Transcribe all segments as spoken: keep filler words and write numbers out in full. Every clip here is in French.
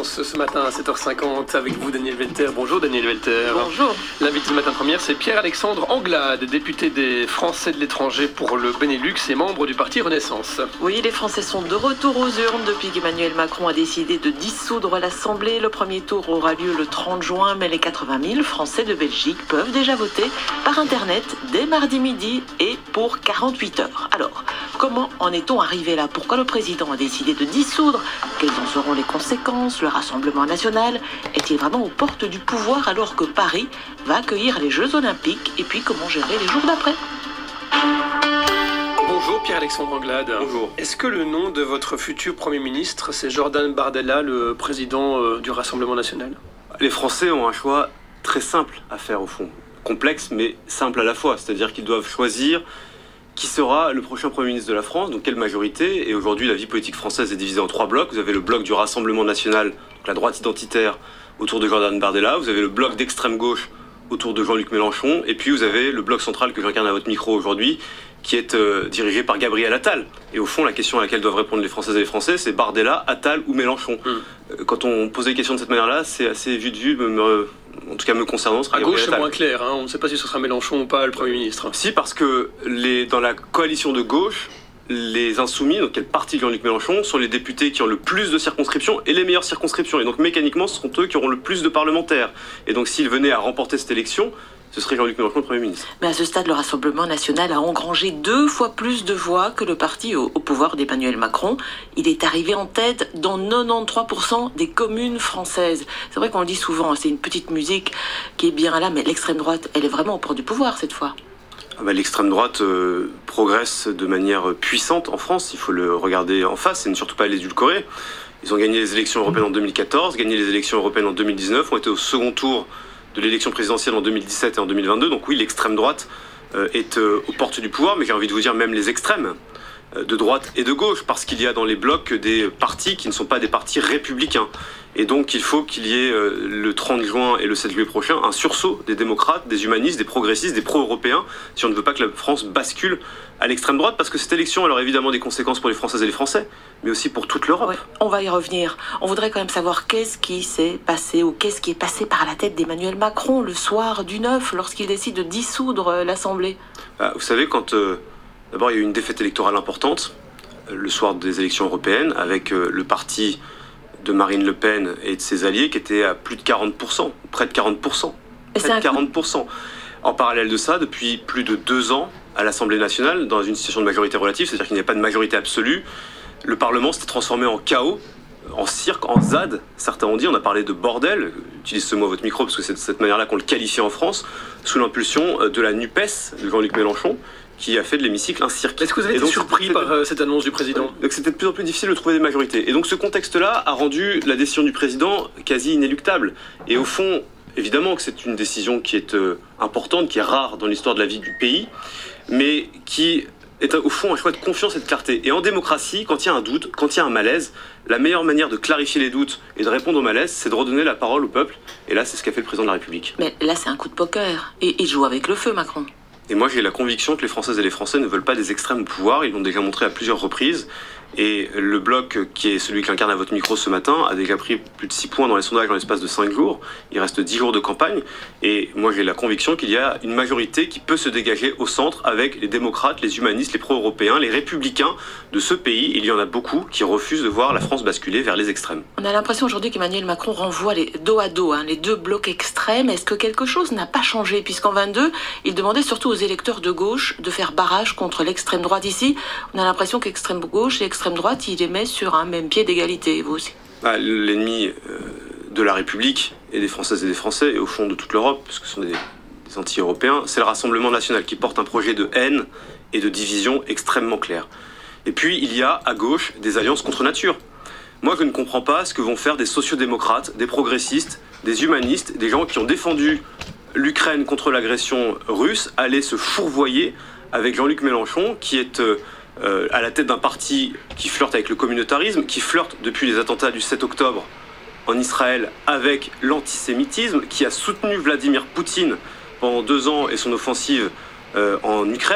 commence ce matin à sept heures cinquante avec vous, Daniel Welter. Bonjour Daniel Welter. Bonjour. L'invité de Matin Première, c'est Pierre-Alexandre Anglade, député des Français de l'étranger pour le Benelux et membre du parti Renaissance. Oui, les Français sont de retour aux urnes depuis qu'Emmanuel Macron a décidé de dissoudre l'Assemblée. Le premier tour aura lieu le trente juin, mais les quatre-vingt mille Français de Belgique peuvent déjà voter par Internet dès mardi midi et pour quarante-huit heures. Alors, comment en est-on arrivé là? Pourquoi le président a décidé de dissoudre? Quelles en seront les conséquences? Le Rassemblement national est-il vraiment aux portes du pouvoir alors que Paris va accueillir les Jeux Olympiques? Et puis, comment gérer les jours d'après? Bonjour Pierre-Alexandre Anglade. Bonjour. Est-ce que le nom de votre futur Premier ministre, c'est Jordan Bardella, le président euh, du Rassemblement national? Les Français ont un choix très simple à faire au fond. Complexe mais simple à la fois. C'est-à-dire qu'ils doivent choisir qui sera le prochain Premier ministre de la France, donc quelle majorité. Et aujourd'hui, la vie politique française est divisée en trois blocs. Vous avez le bloc du Rassemblement national, donc la droite identitaire, autour de Jordan Bardella. Vous avez le bloc d'extrême gauche autour de Jean-Luc Mélenchon. Et puis vous avez le bloc central que j'incarne à votre micro aujourd'hui, qui est euh, dirigé par Gabriel Attal. Et au fond, la question à laquelle doivent répondre les Françaises et les Français, c'est Bardella, Attal ou Mélenchon. Mm. Euh, quand on pose des questions de cette manière-là, c'est assez vu de vue, me, me, en tout cas me concernant. À gauche, c'est moins clair. Hein. On ne sait pas si ce sera Mélenchon ou pas le Premier ministre. Si, parce que les, dans la coalition de gauche, les Insoumis, donc quelle partie de Jean-Luc Mélenchon, sont les députés qui ont le plus de circonscriptions et les meilleures circonscriptions. Et donc mécaniquement, ce seront eux qui auront le plus de parlementaires. Et donc s'ils venaient à remporter cette élection, ce serait Jean-Luc Mélenchon le Premier ministre. Mais à ce stade, le Rassemblement national a engrangé deux fois plus de voix que le parti au, au pouvoir d'Emmanuel Macron. Il est arrivé en tête dans quatre-vingt-treize pour cent des communes françaises. C'est vrai qu'on le dit souvent, c'est une petite musique qui est bien là, mais l'extrême droite, elle est vraiment au port du pouvoir cette fois. Ah bah, l'extrême droite euh, progresse de manière puissante en France, il faut le regarder en face et ne surtout pas l'édulcorer. Ils ont gagné les élections européennes en deux mille quatorze, gagné les élections européennes en deux mille dix-neuf, ont été au second tour de l'élection présidentielle en deux mille dix-sept et en deux mille vingt-deux. Donc oui, l'extrême droite euh, est euh, aux portes du pouvoir, mais j'ai envie de vous dire même les extrêmes, euh, de droite et de gauche, parce qu'il y a dans les blocs des partis qui ne sont pas des partis républicains. Et donc il faut qu'il y ait euh, le trente juin et le sept juillet prochain un sursaut des démocrates, des humanistes, des progressistes, des pro-européens, si on ne veut pas que la France bascule à l'extrême droite, parce que cette élection elle aura évidemment des conséquences pour les Françaises et les Français, mais aussi pour toute l'Europe. Ouais, on va y revenir. On voudrait quand même savoir qu'est-ce qui s'est passé ou qu'est-ce qui est passé par la tête d'Emmanuel Macron le soir du neuf lorsqu'il décide de dissoudre l'Assemblée. Ah, vous savez, quand euh, d'abord il y a eu une défaite électorale importante euh, le soir des élections européennes avec euh, le parti de Marine Le Pen et de ses alliés qui étaient à plus de quarante pour cent, près de quarante pour cent. Près de quarante pour cent. En parallèle de ça, depuis plus de deux ans, à l'Assemblée nationale, dans une situation de majorité relative, c'est-à-dire qu'il n'y a pas de majorité absolue, le Parlement s'était transformé en chaos, en cirque, en ZAD. Certains ont dit, on a parlé de bordel, j'utilise ce mot à votre micro parce que c'est de cette manière-là qu'on le qualifie en France, sous l'impulsion de la NUPES, de Jean-Luc Mélenchon, qui a fait de l'hémicycle un cirque. Est-ce que vous avez été donc, surpris par euh, cette annonce du président? Donc c'était de plus en plus difficile de trouver des majorités. Et donc ce contexte-là a rendu la décision du président quasi inéluctable. Et au fond, évidemment que c'est une décision qui est euh, importante, qui est rare dans l'histoire de la vie du pays, mais qui est au fond un choix de confiance et de clarté. Et en démocratie, quand il y a un doute, quand il y a un malaise, la meilleure manière de clarifier les doutes et de répondre au malaise, c'est de redonner la parole au peuple. Et là, c'est ce qu'a fait le président de la République. Mais là, c'est un coup de poker. Et il joue avec le feu, Macron. Et moi, j'ai la conviction que les Françaises et les Français ne veulent pas des extrêmes au pouvoir. Ils l'ont déjà montré à plusieurs reprises. Et le bloc, qui est celui qui incarne à votre micro ce matin, a déjà pris plus de six points dans les sondages en l'espace de cinq jours. Il reste dix jours de campagne. Et moi, j'ai la conviction qu'il y a une majorité qui peut se dégager au centre avec les démocrates, les humanistes, les pro-européens, les républicains de ce pays. Il y en a beaucoup qui refusent de voir la France basculer vers les extrêmes. On a l'impression aujourd'hui qu'Emmanuel Macron renvoie les dos à dos, hein, les deux blocs extrêmes. Est-ce que quelque chose n'a pas changé? Puisqu'en vingt-deux, il demandait surtout aux électeurs de gauche de faire barrage contre l'extrême droite. Ici, on a l'impression qu'extrême gauche et extrême droite, il les met sur un même pied d'égalité, vous aussi. Ah, l'ennemi euh, de la République et des Françaises et des Français, et au fond de toute l'Europe, parce que ce sont des, des anti-européens, c'est le Rassemblement national qui porte un projet de haine et de division extrêmement clair. Et puis, il y a à gauche des alliances contre nature. Moi, je ne comprends pas ce que vont faire des sociodémocrates, des progressistes, des humanistes, des gens qui ont défendu l'Ukraine contre l'agression russe, aller se fourvoyer avec Jean-Luc Mélenchon, qui est euh, euh, à la tête d'un parti qui flirte avec le communautarisme, qui flirte depuis les attentats du sept octobre en Israël avec l'antisémitisme, qui a soutenu Vladimir Poutine pendant deux ans et son offensive euh, en Ukraine,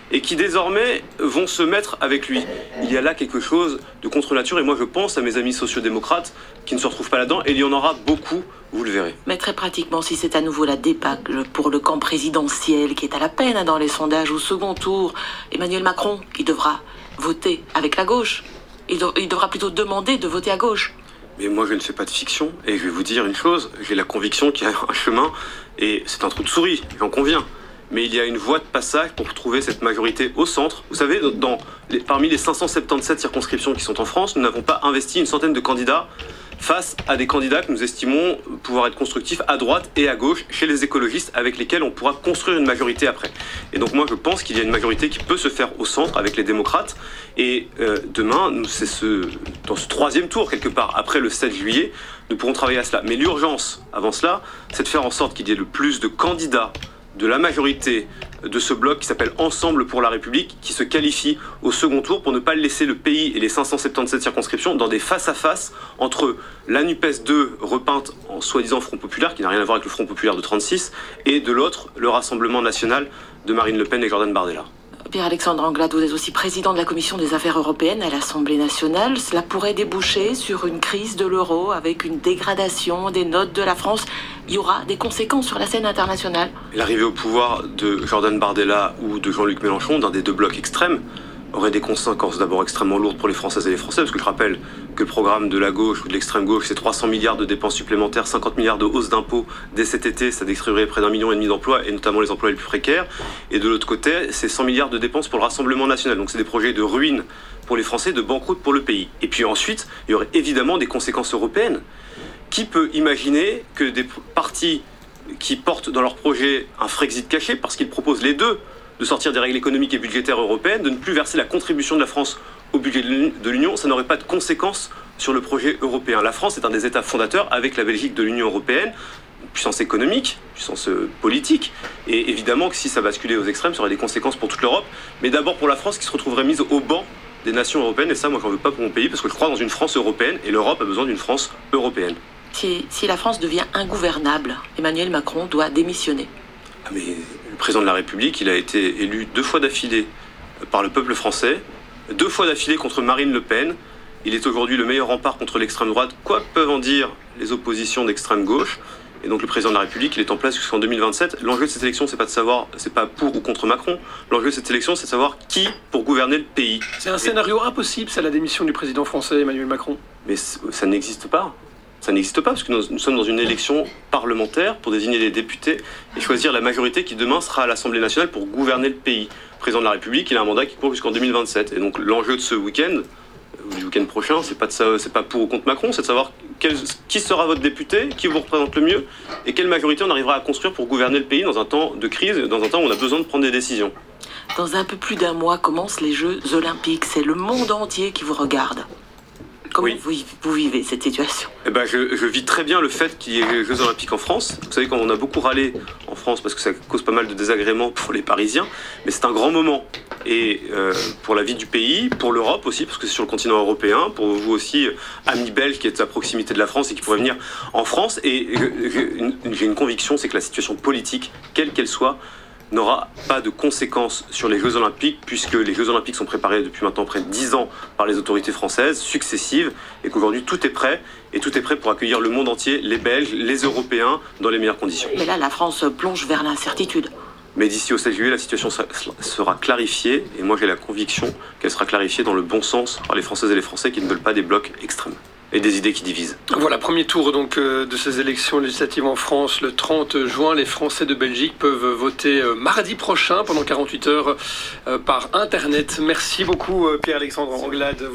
et qui désormais vont se mettre avec lui. Il y a là quelque chose de contre-nature et moi je pense à mes amis sociodémocrates qui ne se retrouvent pas là-dedans et il y en aura beaucoup, vous le verrez. Mais très pratiquement, si c'est à nouveau la débâcle pour le camp présidentiel qui est à la peine dans les sondages au second tour, Emmanuel Macron qui devra voter avec la gauche, il, de- il devra plutôt demander de voter à gauche. Mais moi je ne fais pas de fiction et je vais vous dire une chose, j'ai la conviction qu'il y a un chemin et c'est un trou de souris, j'en conviens. Mais il y a une voie de passage pour trouver cette majorité au centre. Vous savez, dans les, parmi les cinq cent soixante-dix-sept circonscriptions qui sont en France, nous n'avons pas investi une centaine de candidats face à des candidats que nous estimons pouvoir être constructifs à droite et à gauche chez les écologistes avec lesquels on pourra construire une majorité après. Et donc moi je pense qu'il y a une majorité qui peut se faire au centre avec les démocrates et euh, demain, nous, c'est ce, dans ce troisième tour quelque part, après le sept juillet, nous pourrons travailler à cela. Mais l'urgence avant cela, c'est de faire en sorte qu'il y ait le plus de candidats de la majorité de ce bloc qui s'appelle Ensemble pour la République, qui se qualifie au second tour pour ne pas laisser le pays et les cinq cent soixante-dix-sept circonscriptions dans des face-à-face entre la NUPES deux, repeinte en soi-disant Front Populaire, qui n'a rien à voir avec le Front Populaire de trente-six, et de l'autre, le Rassemblement National de Marine Le Pen et Jordan Bardella. Pierre-Alexandre Anglade, vous êtes aussi président de la Commission des Affaires Européennes à l'Assemblée nationale. Cela pourrait déboucher sur une crise de l'euro avec une dégradation des notes de la France. Il y aura des conséquences sur la scène internationale. L'arrivée au pouvoir de Jordan Bardella ou de Jean-Luc Mélenchon, d'un des deux blocs extrêmes, aurait des conséquences d'abord extrêmement lourdes pour les Françaises et les Français, parce que je rappelle que le programme de la gauche ou de l'extrême gauche, c'est trois cents milliards de dépenses supplémentaires, cinquante milliards de hausse d'impôts dès cet été, ça détruirait près d'un million et demi d'emplois, et notamment les emplois les plus précaires. Et de l'autre côté, c'est cent milliards de dépenses pour le Rassemblement national. Donc c'est des projets de ruine pour les Français, de banqueroute pour le pays. Et puis ensuite, il y aurait évidemment des conséquences européennes. Qui peut imaginer que des partis qui portent dans leur projet un Frexit caché, parce qu'ils proposent les deux, de sortir des règles économiques et budgétaires européennes, de ne plus verser la contribution de la France au budget de l'Union, ça n'aurait pas de conséquences sur le projet européen. La France est un des États fondateurs, avec la Belgique, de l'Union européenne, puissance économique, puissance politique, et évidemment que si ça basculait aux extrêmes, ça aurait des conséquences pour toute l'Europe, mais d'abord pour la France qui se retrouverait mise au banc des nations européennes, et ça, moi, j'en veux pas pour mon pays, parce que je crois dans une France européenne, et l'Europe a besoin d'une France européenne. Si, si la France devient ingouvernable, Emmanuel Macron doit démissionner. Ah mais le président de la République, il a été élu deux fois d'affilée par le peuple français, deux fois d'affilée contre Marine Le Pen. Il est aujourd'hui le meilleur rempart contre l'extrême droite, quoi peuvent en dire les oppositions d'extrême gauche. Et donc le président de la République, il est en place jusqu'en deux mille vingt-sept. L'enjeu de cette élection, c'est pas de savoir, c'est pas pour ou contre Macron. L'enjeu de cette élection, c'est de savoir qui pour gouverner le pays. C'est un scénario impossible, c'est la démission du président français Emmanuel Macron. Mais ça n'existe pas. Ça n'existe pas parce que nous, nous sommes dans une élection parlementaire pour désigner les députés et choisir la majorité qui demain sera à l'Assemblée nationale pour gouverner le pays. Le président de la République, il a un mandat qui court jusqu'en deux mille vingt-sept. Et donc l'enjeu de ce week-end, ou du week-end prochain, c'est pas de ça, c'est pas pour ou contre Macron, c'est de savoir quel, qui sera votre député, qui vous représente le mieux et quelle majorité on arrivera à construire pour gouverner le pays dans un temps de crise, dans un temps où on a besoin de prendre des décisions. Dans un peu plus d'un mois commencent les Jeux Olympiques. C'est le monde entier qui vous regarde. Comment Oui. vous, vous vivez cette situation? Eh ben, je, je vis très bien le fait qu'il y ait les Jeux Olympiques en France. Vous savez, quand on a beaucoup râlé en France parce que ça cause pas mal de désagréments pour les Parisiens, mais c'est un grand moment. Et euh, pour la vie du pays, pour l'Europe aussi, parce que c'est sur le continent européen, pour vous aussi, amis belges qui êtes à proximité de la France et qui pourraient venir en France. Et j'ai une conviction, c'est que la situation politique, quelle qu'elle soit, n'aura pas de conséquences sur les Jeux Olympiques puisque les Jeux Olympiques sont préparés depuis maintenant près de dix ans par les autorités françaises successives et qu'aujourd'hui tout est prêt et tout est prêt pour accueillir le monde entier, les Belges, les Européens dans les meilleures conditions. Mais là, la France plonge vers l'incertitude. Mais d'ici au sept juillet, la situation sera clarifiée et moi j'ai la conviction qu'elle sera clarifiée dans le bon sens par les Françaises et les Français qui ne veulent pas des blocs extrêmes et des idées qui divisent. Voilà, premier tour donc euh, de ces élections législatives en France le trente juin. Les Français de Belgique peuvent voter euh, mardi prochain pendant quarante-huit heures euh, par Internet. Merci beaucoup euh, Pierre-Alexandre Anglade.